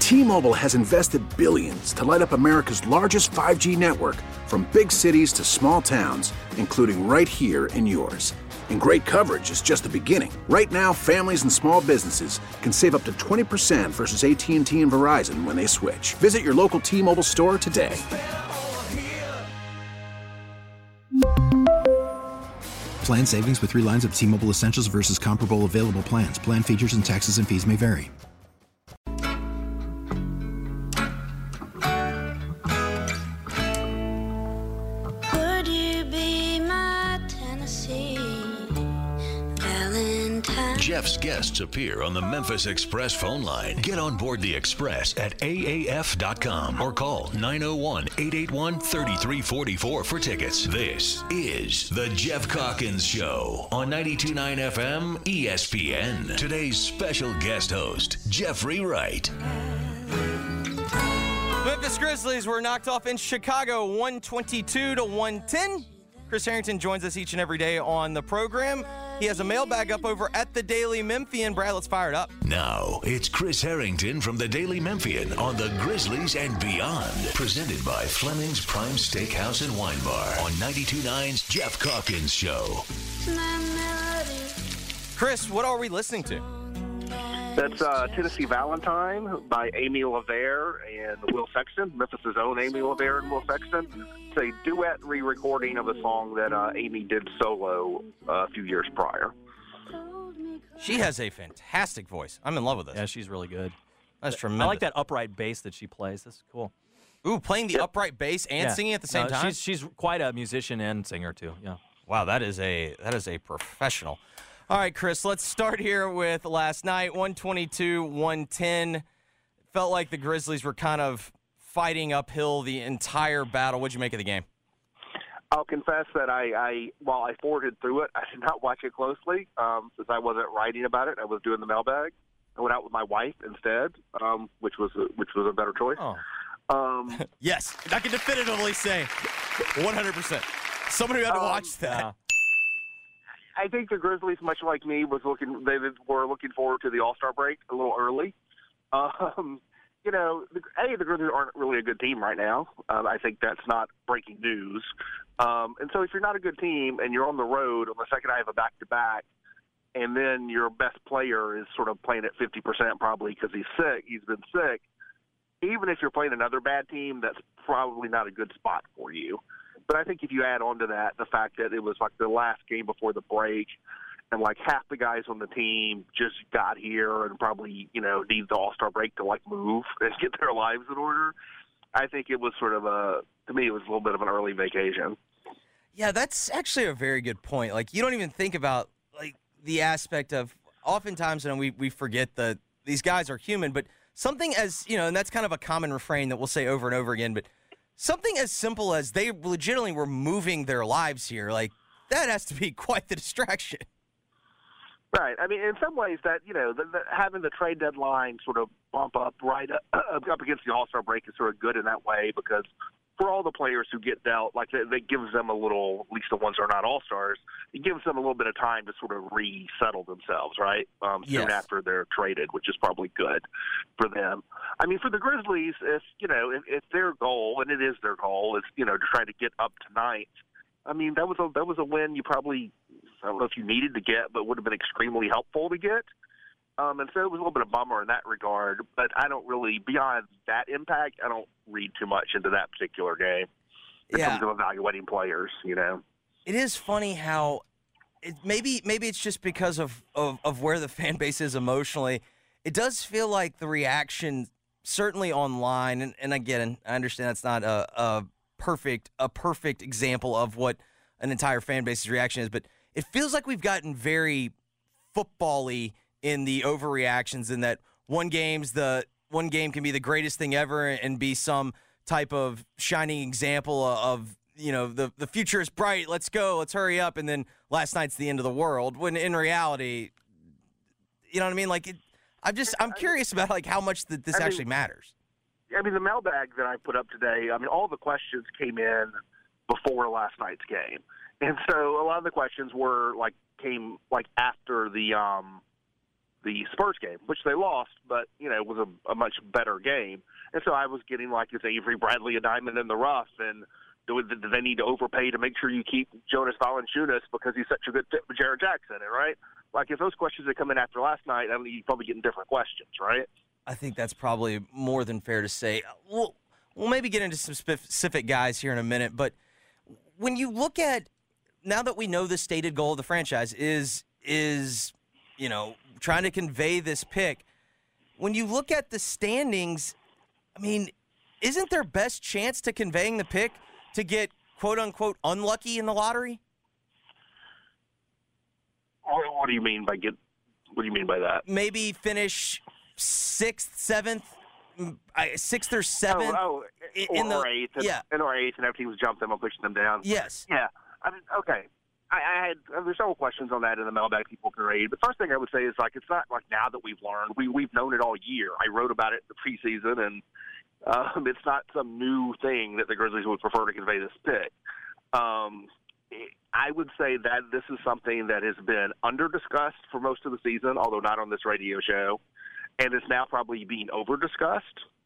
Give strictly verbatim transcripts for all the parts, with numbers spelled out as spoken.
T-Mobile has invested billions to light up America's largest five G network, from big cities to small towns, including right here in yours. And great coverage is just the beginning. Right now, families and small businesses can save up to twenty percent versus A T and T and Verizon when they switch. Visit your local T-Mobile store today. Plan savings with three lines of T-Mobile Essentials versus comparable available plans. Plan features and taxes and fees may vary. Would you be my Tennessee Valentine? Jeff's guests appear on the Memphis Express phone line. Get on board the Express at A A F dot com or call nine oh one, eight eight one, three three four four for tickets. This is The Jeff Calkins Show on ninety-two point nine F M E S P N. Today's special guest host, Jeffrey Wright. Memphis Grizzlies were knocked off in Chicago one twenty-two to one ten. Chris Harrington joins us each and every day on the program. He has a mailbag up over at the Daily Memphian. Brad, let's fire it up. Now, it's Chris Harrington from the Daily Memphian on the Grizzlies and Beyond. Presented by Fleming's Prime Steakhouse and Wine Bar on ninety-two point nine's Jeff Calkins Show. Chris, what are we listening to? That's uh, Tennessee Valentine by Amy LaVere and Will Sexton, Memphis' own Amy LaVere and Will Sexton. It's a duet re-recording of a song that uh, Amy did solo uh, a few years prior. She has a fantastic voice. I'm in love with this. Yeah, she's really good. That's tremendous. I like that upright bass that she plays. This is cool. Ooh, playing the upright bass and Yeah. singing at the same No, time? She's, she's quite a musician and singer, too. Yeah. Wow, that is a that is a professional. All right, Chris, let's start here with last night, one twenty-two one ten. Felt like the Grizzlies were kind of fighting uphill the entire battle. What'd you make of the game? I'll confess that I, I while I forwarded through it, I did not watch it closely um, since I wasn't writing about it. I was doing the mailbag. I went out with my wife instead, um, which was a, which was a better choice. Oh. Um, yes, I can definitively say one hundred percent. Someone who had to Um, watch that. Yeah. I think the Grizzlies, much like me, was looking. They were looking forward to the All-Star break a little early. Um, you know, the, a the Grizzlies aren't really a good team right now. Um, I think that's not breaking news. Um, and so, if you're not a good team and you're on the road on the second night of a back-to-back, and then your best player is sort of playing at fifty percent probably because he's sick, he's been sick. Even if you're playing another bad team, that's probably not a good spot for you. But I think if you add on to that the fact that it was like the last game before the break and like half the guys on the team just got here and probably, you know, need the All-Star break to like move and get their lives in order, I think it was sort of a, to me, it was a little bit of an early vacation. Yeah, that's actually a very good point. Like, you don't even think about like the aspect of oftentimes, you know, we, we forget that these guys are human, but something as, you know, and that's kind of a common refrain that we'll say over and over again, but something as simple as they legitimately were moving their lives here, like, that has to be quite the distraction. Right. I mean, in some ways that, you know, the, the, having the trade deadline sort of bump up right up, up against the All-Star break is sort of good in that way because for all the players who get dealt, like, that, that gives them a little, at least the ones who are not All-Stars, it gives them a little bit of time to sort of resettle themselves, right, um, soon Yes. after they're traded, which is probably good for them. I mean, for the Grizzlies, if, you know, if, if their goal, and it is their goal, is, you know, to try to get up tonight, I mean, that was a that was a win you probably, I don't know if you needed to get, but would have been extremely helpful to get. Um, and so it was a little bit of a bummer in that regard. But I don't really, beyond that impact, I don't read too much into that particular game in Yeah. terms of evaluating players, you know. It is funny how it, maybe maybe it's just because of, of, of where the fan base is emotionally. It does feel like the reaction, certainly online, and, and again, I understand that's not a, a perfect a perfect example of what an entire fan base's reaction is, but it feels like we've gotten very football-y in the overreactions in that one game's the one game can be the greatest thing ever and be some type of shining example of, you know, the, the future is bright, let's go, let's hurry up, and then last night's the end of the world, when in reality, you know what I mean? Like, it, I'm just, I'm curious about, like, how much that this I mean, actually matters. I mean, the mailbag that I put up today, I mean, all the questions came in before last night's game. And so a lot of the questions were, like, came, like, after the, um, the Spurs game, which they lost, but, you know, it was a, a much better game. And so I was getting, like, is Avery Bradley a diamond in the rough, and do, do they need to overpay to make sure you keep Jonas Valanciunas because he's such a good fit with Jared Jackson, right? Like, if those questions had come in after last night, I mean, you'd probably getting different questions, right? I think that's probably more than fair to say. We'll, we'll maybe get into some specific guys here in a minute, but when you look at, now that we know the stated goal of the franchise is is, you know, trying to convey this pick, when you look at the standings, I mean, isn't their best chance to conveying the pick to get, quote-unquote, unlucky in the lottery? What do you mean by get? What do you mean by that? Maybe finish sixth, seventh, sixth or seventh. Oh, oh in or the eighth. And, yeah, and or eighth, and every team's jumped them and pushed them down. Yes. Yeah. I mean, okay. I, I had there's several questions on that in the mailbag people can read. But first thing I would say is, like, it's not like now that we've learned. We we've known it all year. I wrote about it in the preseason, and um, it's not some new thing that the Grizzlies would prefer to convey this pick. Um, I would say that this is something that has been under-discussed for most of the season, although not on this radio show, and is now probably being over-discussed.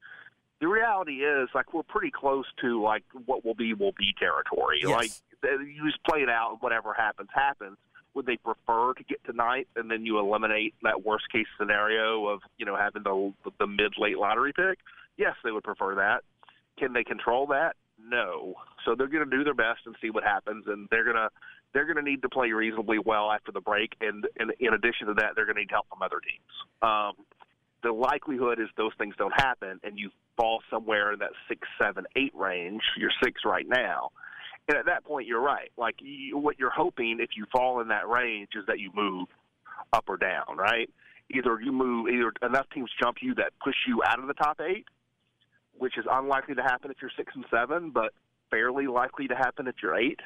The reality is, like, we're pretty close to, like, what will be will be territory. Yes. Like, you just play it out, and whatever happens, happens. Would they prefer to get to ninth, and then you eliminate that worst-case scenario of, you know, having the, the mid-late lottery pick? Yes, they would prefer that. Can they control that? No. So they're going to do their best and see what happens, and they're going to they're going to need to play reasonably well after the break. And, and in addition to that, they're going to need help from other teams. Um, the likelihood is those things don't happen, and you fall somewhere in that six, seven, eight range. You're six right now, and at that point, you're right. Like you, what you're hoping if you fall in that range is that you move up or down, right? Either you move, either enough teams jump you that push you out of the top eight, which is unlikely to happen if you're six and seven, but fairly likely to happen if you're eight.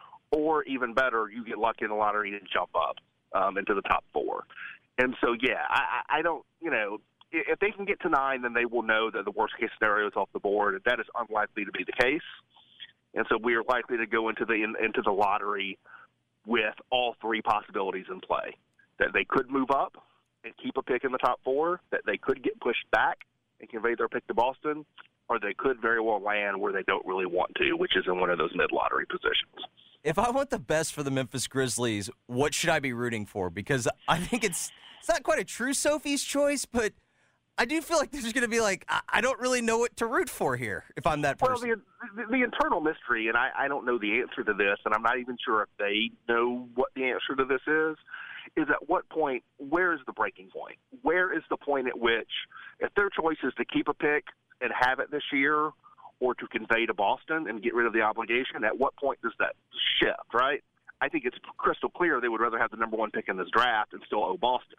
Or even better, you get lucky in the lottery and jump up um, into the top four. And so, yeah, I, I don't, you know, if they can get to nine, then they will know that the worst case scenario is off the board, and that is unlikely to be the case. And so we are likely to go into the in, into the lottery with all three possibilities in play: that they could move up and keep a pick in the top four, that they could get pushed back and convey their pick to Boston, or they could very well land where they don't really want to, which is in one of those mid-lottery positions. If I want the best for the Memphis Grizzlies, what should I be rooting for? Because I think it's it's not quite a true Sophie's choice, but I do feel like there's going to be like, I, I don't really know what to root for here if I'm that person. Well, the, the, the internal mystery, and I, I don't know the answer to this, and I'm not even sure if they know what the answer to this is, is at what point, where is the breaking point? Where is the point at which, if their choice is to keep a pick and have it this year, or to convey to Boston and get rid of the obligation, at what point does that shift, right? I think it's crystal clear they would rather have the number one pick in this draft and still owe Boston.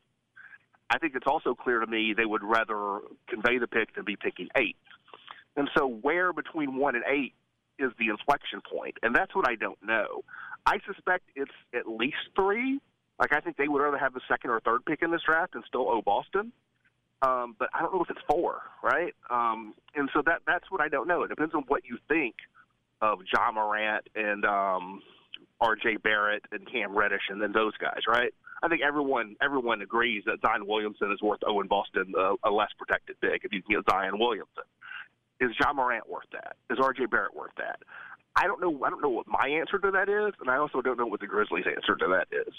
I think it's also clear to me they would rather convey the pick than be picking eight. And so where between one and eight is the inflection point? And that's what I don't know. I suspect it's at least three. Like, I think they would rather have the second or third pick in this draft and still owe Boston. Um, but I don't know if it's four, right? Um, and so that that's what I don't know. It depends on what you think of Ja Morant and um, R J Barrett and Cam Reddish and then those guys, right? I think everyone everyone agrees that Zion Williamson is worth owing Boston a, a less protected pick if you can get Zion Williamson. Is Ja Morant worth that? Is R J Barrett worth that? I don't know. I don't know what my answer to that is, and I also don't know what the Grizzlies' answer to that is.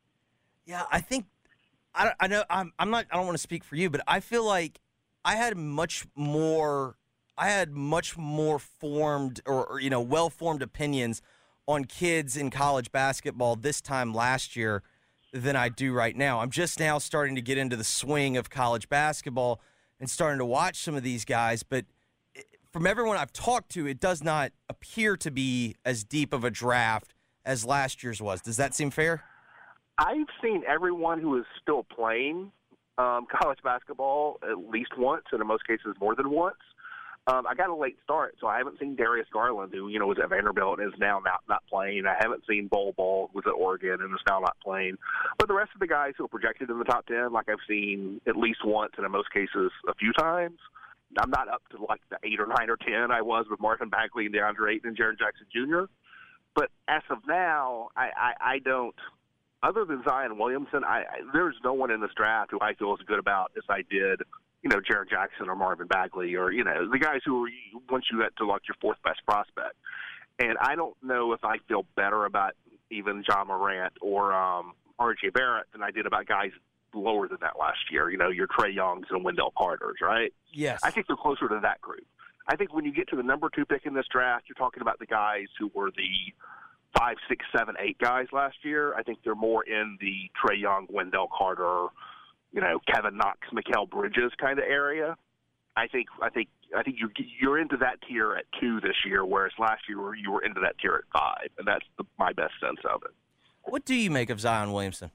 Yeah, I think I, I know I'm I'm not I don't want to speak for you, but I feel like I had much more I had much more formed or, or you know well-formed opinions on kids in college basketball this time last year than I do right now. I'm just now starting to get into the swing of college basketball and starting to watch some of these guys, but from everyone I've talked to, it does not appear to be as deep of a draft as last year's was. Does that seem fair? I've seen everyone who is still playing um, college basketball at least once, and in most cases more than once. Um, I got a late start, so I haven't seen Darius Garland, who you know was at Vanderbilt and is now not, not playing. I haven't seen Bol Bol, who was at Oregon and is now not playing. But the rest of the guys who are projected in the top ten, like I've seen at least once, and in most cases a few times. I'm not up to like the eight or nine or ten I was with Marvin Bagley and DeAndre Ayton and Jaren Jackson Junior But as of now, I, I, I don't other than Zion Williamson, I, I there's no one in this draft who I feel as good about as I did, you know, Jared Jackson or Marvin Bagley or, you know, the guys who are, once you get to like your fourth best prospect. And I don't know if I feel better about even John Morant or um, R J Barrett than I did about guys lower than that last year. You know, your Trae Youngs and Wendell Carters, right? Yes. I think they're closer to that group. I think when you get to the number two pick in this draft, you're talking about the guys who were the five, six, seven, eight guys last year. I think they're more in the Trae Young, Wendell Carter, you know, Kevin Knox, Mikal Bridges kind of area. I think I think I think you're you're into that tier at two this year, whereas last year you were into that tier at five, and that's the, my best sense of it. What do you make of Zion Williamson?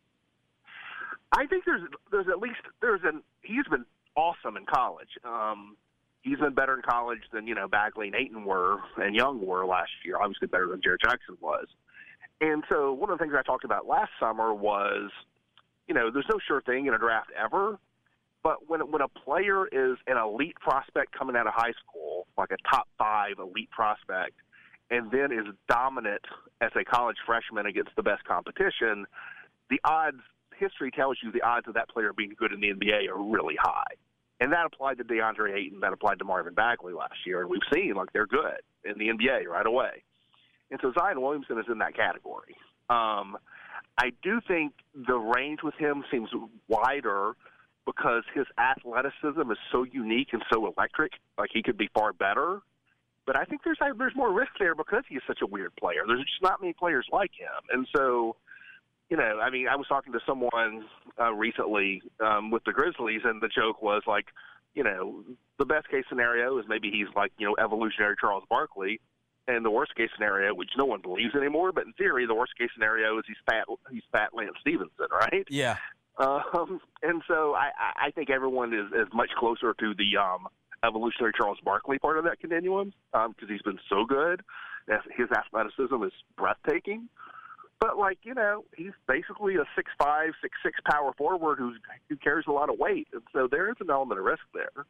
I think there's there's at least there's an he's been awesome in college. Um, he's been better in college than you know Bagley and Ayton were and Young were last year. Obviously better than Jared Jackson was. And so one of the things I talked about last summer was, you know, there's no sure thing in a draft ever. But when when a player is an elite prospect coming out of high school, like a top five elite prospect, and then is dominant as a college freshman against the best competition, the odds, history tells you the odds of that player being good in the N B A are really high. And that applied to DeAndre Ayton, that applied to Marvin Bagley last year, and we've seen, like, they're good in the N B A right away. And so Zion Williamson is in that category. Um, I do think the range with him seems wider because his athleticism is so unique and so electric. Like, he could be far better. But I think there's there's more risk there because he is such a weird player. There's just not many players like him. And so, you know, I mean, I was talking to someone uh, recently um, with the Grizzlies, and the joke was like, you know, the best case scenario is maybe he's like, you know, evolutionary Charles Barkley. And the worst case scenario, which no one believes anymore, but in theory, the worst case scenario is he's fat, he's fat Lance Stevenson, right? Yeah. Um, and so I, I think everyone is, is much closer to the um, evolutionary Charles Barkley part of that continuum because um, he's been so good. His athleticism is breathtaking. But, like, you know, he's basically a six five, six six power forward who's, who carries a lot of weight. And so there is an element of risk there.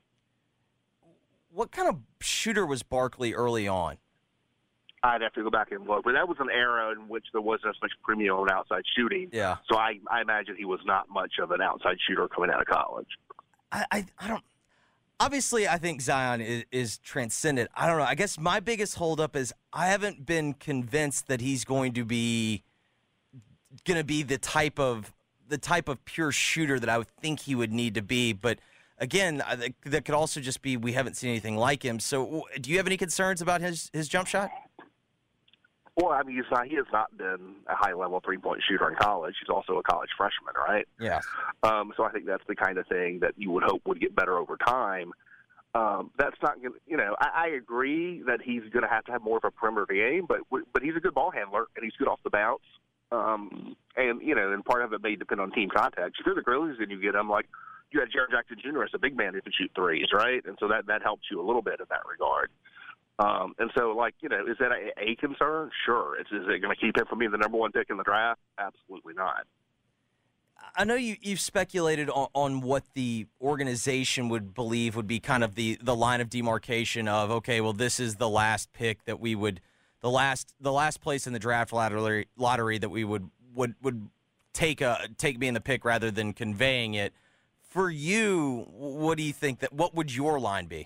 What kind of shooter was Barkley early on? I'd have to go back and look. But that was an era in which there wasn't as much premium on outside shooting. Yeah. So I, I imagine he was not much of an outside shooter coming out of college. I, I, I don't – obviously, I think Zion is, is transcendent. I don't know. I guess my biggest holdup is I haven't been convinced that he's going to be going to be the type of the type of pure shooter that I would think he would need to be. But, again, I think that could also just be we haven't seen anything like him. So do you have any concerns about his, his jump shot? Well, I mean, he's not, he has not been a high-level three-point shooter in college. He's also a college freshman, right? Yeah. Um, so I think that's the kind of thing that you would hope would get better over time. Um, that's not going to, you know, I, I agree that he's going to have to have more of a perimeter game, but but he's a good ball handler, and he's good off the bounce. Um, and, you know, and part of it may depend on team contact. If you're the Grizzlies and you get him, like, you had Jared Jackson Junior as a big man who can shoot threes, right? And so that, that helps you a little bit in that regard. Um, and so, like, you know, is that a, a concern? Sure. Is, is it going to keep him from being the number one pick in the draft? Absolutely not. I know you, you've speculated on, on what the organization would believe would be kind of the, the line of demarcation of, okay, well, this is the last pick that we would the last the last place in the draft lottery, lottery that we would would, would take a take being the pick rather than conveying it. For you, what do you think that what would your line be?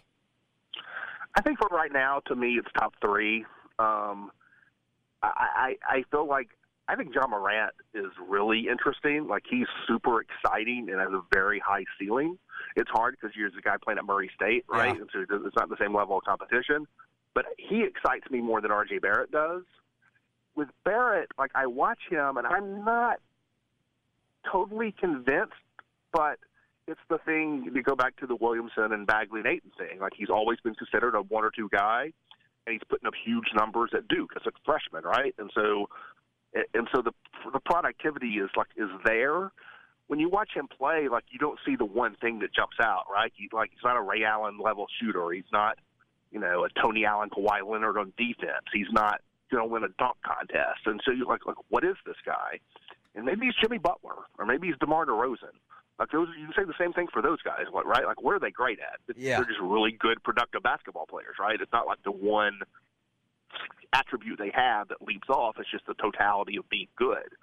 I think for right now, to me, it's top three. Um, I, I I feel like I think John Morant is really interesting. Like, he's super exciting and has a very high ceiling. It's hard because you're the guy playing at Murray State, right? Yeah. And so it's not the same level of competition. But he excites me more than R J Barrett does. With Barrett, like, I watch him, and I'm not totally convinced, but it's the thing to go back to the Williamson and Bagley and Ayton thing. Like, he's always been considered a one or two guy, and he's putting up huge numbers at Duke as a freshman, right? And so, and so the the productivity is like is there. When you watch him play, like, you don't see the one thing that jumps out, right? He, like, he's not a Ray Allen level shooter. He's not, you know, a Tony Allen, Kawhi Leonard on defense. He's not going to win a dunk contest. And so you're like, like, what is this guy? And maybe he's Jimmy Butler, or maybe he's DeMar DeRozan. Like, those, you can say the same thing for those guys, right? Like, what are they great at? Yeah. They're just really good, productive basketball players, right? It's not like the one attribute they have that leaps off. It's just the totality of being good.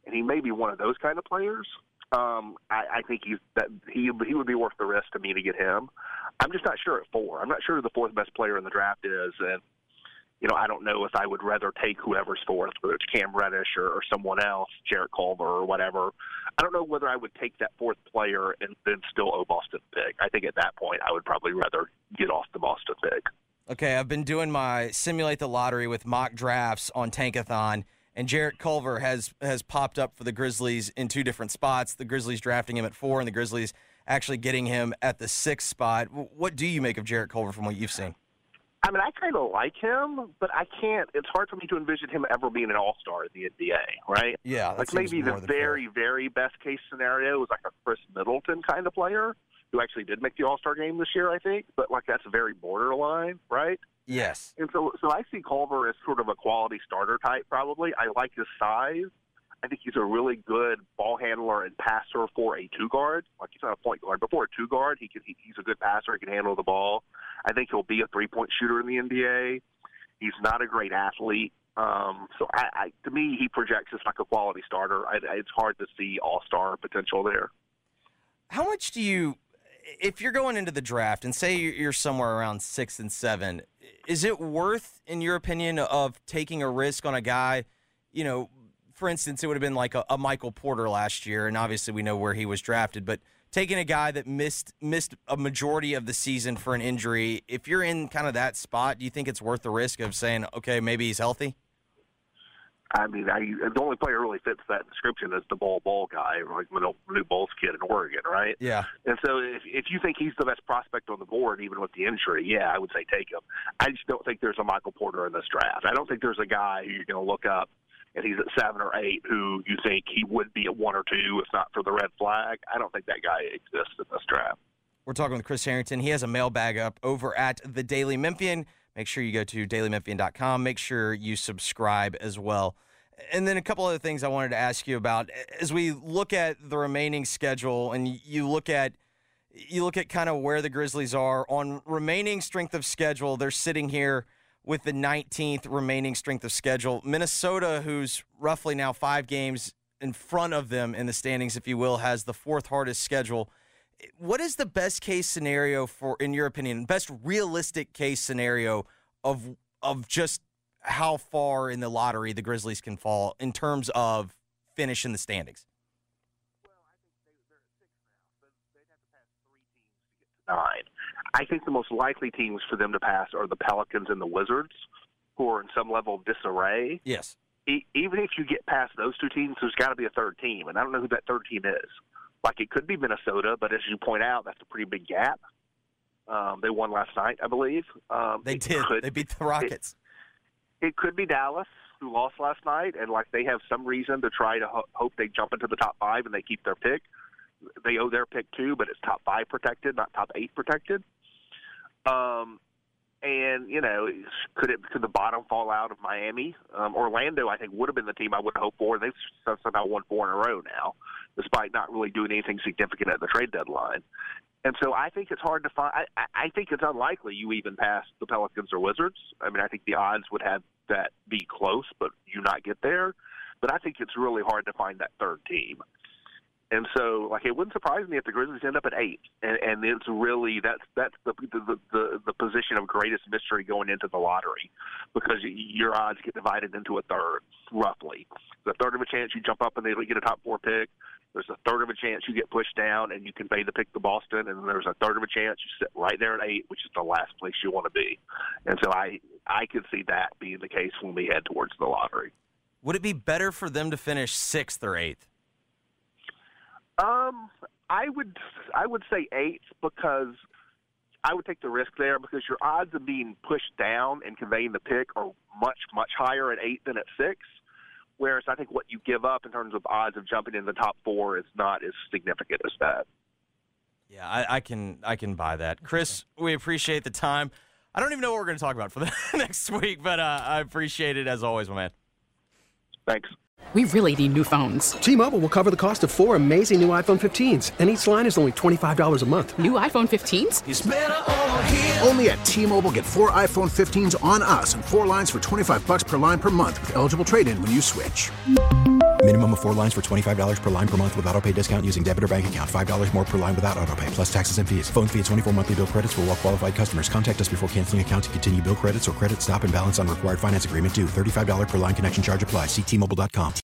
and he may be one of those kind of players. Um, I, I think he's that he he would be worth the risk to me to get him. I'm just not sure at four. I'm not sure who the fourth best player in the draft is, and you know I don't know if I would rather take whoever's fourth, whether it's Cam Reddish or, or someone else, Jarrett Culver or whatever. I don't know whether I would take that fourth player and then still owe Boston pick. I think at that point I would probably rather get off the Boston pick. Okay, I've been doing my Simulate the Lottery with mock drafts on Tankathon, and Jarrett Culver has has popped up for the Grizzlies in two different spots. The Grizzlies drafting him at four, and the Grizzlies actually getting him at the sixth spot. What do you make of Jarrett Culver from what you've seen? I mean, I kind of like him, but I can't. It's hard for me to envision him ever being an All-Star in the N B A, right? Yeah, that like seems maybe more the than very, fair. very best case scenario is like a Chris Middleton kind of player who actually did make the All-Star game this year, I think. But like that's very borderline, right? Yes. And so, so I see Culver as sort of a quality starter type. Probably, I like his size. I think he's a really good ball handler and passer for a two guard. Like he's not a point guard, but for a two guard, he can. He, he's a good passer. He can handle the ball. I think he'll be a three point shooter in the N B A. He's not a great athlete. Um, so I, I, to me, he projects as like a quality starter. I, it's hard to see all star potential there. How much do you, if you're going into the draft and say you're somewhere around six and seven, is it worth, in your opinion, of taking a risk on a guy, you know, for instance, it would have been like a, a Michael Porter last year, and obviously we know where he was drafted, but taking a guy that missed missed a majority of the season for an injury, if you're in kind of that spot, do you think it's worth the risk of saying, okay, maybe he's healthy? I mean, I, the only player who really fits that description is the Bol Bol guy, like Manu Bol's kid in Oregon, right? Yeah. And so if, if you think he's the best prospect on the board, even with the injury, yeah, I would say take him. I just don't think there's a Michael Porter in this draft. I don't think there's a guy who you're going to look up and he's at seven or eight who you think he would be at one or two if not for the red flag. I don't think that guy exists in this draft. We're talking with Chris Harrington. He has a mailbag up over at the Daily Memphian. Make sure you go to daily memphian dot com. Make sure you subscribe as well. And then a couple other things I wanted to ask you about. As we look at the remaining schedule and you look at you look at kind of where the Grizzlies are on remaining strength of schedule, they're sitting here with the nineteenth remaining strength of schedule. Minnesota, who's roughly now five games in front of them in the standings, if you will, has the fourth hardest schedule. What is the best case scenario for, in your opinion, best realistic case scenario of of just how far in the lottery the Grizzlies can fall in terms of finish in the standings? Well, I think they, they're at six now, so they'd have to pass three teams to get to nine. I think the most likely teams for them to pass are the Pelicans and the Wizards, who are in some level of disarray. Yes. E- even if you get past those two teams, there's got to be a third team, and I don't know who that third team is. Like, it could be Minnesota, but as you point out, that's a pretty big gap. Um, they won last night, I believe. Um, they did. Could, they beat the Rockets. It, it could be Dallas, who lost last night, and, like, they have some reason to try to ho- hope they jump into the top five and they keep their pick. They owe their pick, too, but it's top five protected, not top eight protected. Um, and, you know, could it could the bottom fall out of Miami? Um, Orlando, I think, would have been the team I would hope for. They've somehow won four in a row now, despite not really doing anything significant at the trade deadline. And so I think it's hard to find. I, I think it's unlikely you even pass the Pelicans or Wizards. I mean, I think the odds would have that be close, but you not get there. But I think it's really hard to find that third team. And so, like, it wouldn't surprise me if the Grizzlies end up at eight, and, and it's really that's that's the, the the the position of greatest mystery going into the lottery, because your odds get divided into a third, roughly. There's a third of a chance you jump up and they get a top four pick. There's a third of a chance you get pushed down and you convey the pick to Boston, and there's a third of a chance you sit right there at eight, which is the last place you want to be. And so I I could see that being the case when we head towards the lottery. Would it be better for them to finish sixth or eighth? Um, I would I would say eighth, because I would take the risk there, because your odds of being pushed down and conveying the pick are much, much higher at eight than at six. Whereas I think what you give up in terms of odds of jumping in the top four is not as significant as that. Yeah, I, I can I can buy that. Chris, we appreciate the time. I don't even know what we're going to talk about for the next week, but uh, I appreciate it as always, my man. Thanks. We really need new phones. T-Mobile will cover the cost of four amazing new iPhone fifteens, and each line is only twenty-five dollars a month. New iPhone fifteens? It's better over here. Only at T-Mobile, get four iPhone fifteens on us and four lines for twenty-five bucks per line per month with eligible trade-in when you switch. Minimum of four lines for twenty-five dollars per line per month with autopay discount using debit or bank account. five dollars more per line without autopay, plus taxes and fees. Phone fee at twenty-four monthly bill credits for well qualified customers. Contact us before canceling account to continue bill credits or credit stop and balance on required finance agreement due. thirty-five dollars per line connection charge applies. See T Mobile dot com.